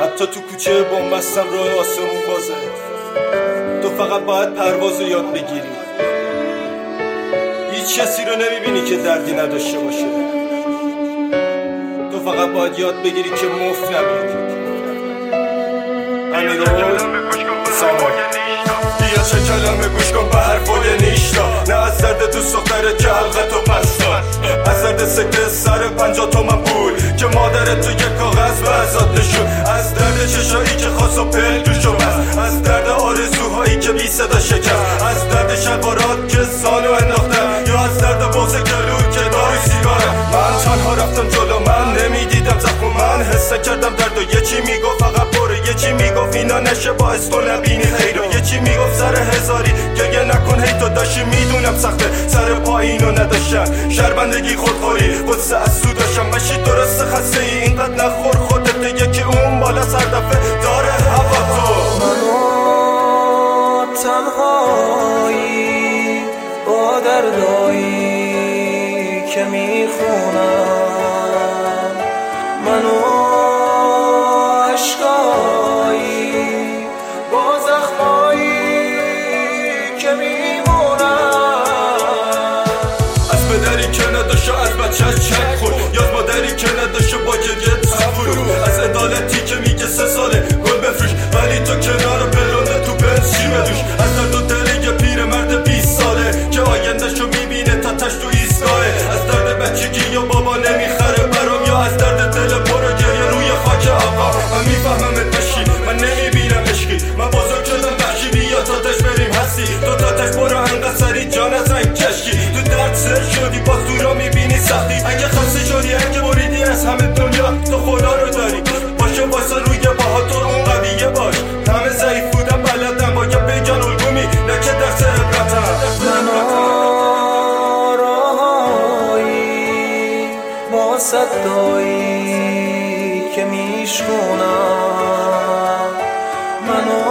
حتی تو کوچه بنبستم راه آسمون بازه. تو فقط باید پروازو یاد بگیری. هیچ کسی رو نمیبینی که دردی نداشته باشه. تو فقط باید یاد بگیری که مفت نمیری. امیر بیا چه کلمه گوش کن به حرفای نیشتا. نه از درد دوست دختره که حلقتو بستا، از درد سکه سر 50 تومن پول که مادرت تو یک کاغذ به ازاد نشون، از درد چشایی که خواست و پلکوشو بست، از درد آرزوهایی که بی صدا شکست، از درد شلوارات که زانو انداختم، یا از درد بغض گلو که داری سیگارم. من تنها رفتم جلو، من نمیدیدم زخم، من حس کردم درد و یه چی میگفت فقط برو، یه چی میگفت اینا نشه باعث تو نبینی خیرو، یه چی میگفت سر هزاری گریه نکن هی تو داشتی میدونم سخته سر پایینو نداشتن، شرمندگی خودخوری قصه از سو داشتم. مشی درست خسته ای اینقدر نخور خودت، یکی اون بالا سر دفعه داره هوا تو. منو تنهایی با دردایی که میخونم، منو عشقایی با زخمایی که میمونم، از پدری که نداشته از بچه‌اش چک خورد، یا مادری که نداشته با گریه تفرو، از عدالتی که میگه 3 ساله گل بفروش ولی تو کنار پلونه تو بنز شیمه دوش، از درد و دل یه پیر مرد 20 ساله که آیندهشو میبینه تا تش تو ایستگاهه، از درد بچگی یا بابا نمیخره برام، یا از درد دل پر گریه روی خاک آقا. من میفهممت بشی، من نمیبینم عشقی، من بزرگ شدم بخشی، بیا تا تش بریم هستی، تو تا تش برو انقدر سری جان از رنگ کشکی، تو درد سر شدی باز دورا میبینی سختی، اگه خسته شدی اگه بریدی از همه دنیا تو خدا رو داری، باشه واسه روی باها تو اون قویه باش، همه ضعیف بودم بلدم با یه پیجان الگومی نه که درس عبرتم. راهایی با صدایی که میشکنم، منو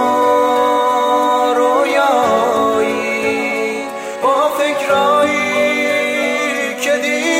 رویایی با فکرایی که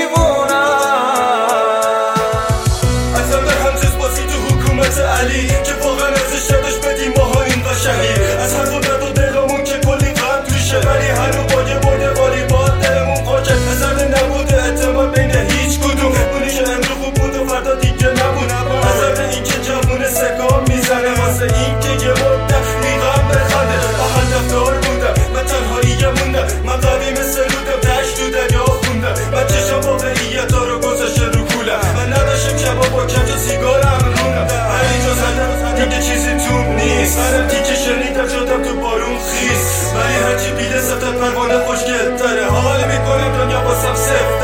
دیوونم، از درد همجز بازی تو حکومت علی که واقعا ازش شدش بدیم ماها این قشنگی، از هر دو درد و دلمون که کلی غم توشه ولی هنو با یه برده والی با دلمون خوشه، از درد نبوده اعتماد بین هیچ کدوم، اونی که امرو خوب بود و فردا دیگه نبود، از درد این که جوونه سکام میزنه واسه این که یه مدت میغم بخنده، با هدف دار بودم من تنهایی موندم، من قوی مثل رودم دشت تو دریا خوندم، من چشم واقعیت ها رو گذاشته رو کولم، من نداشتم شبا با کج و سیگارم رونم، هر جا زدم دیگه چیزی توم نیست، منم دیگه شنیدم شدم تو بارون خیس، ولی هرچی بیده سفت پروانه خوشگل تره، حال میکنم دنیا باسم صفت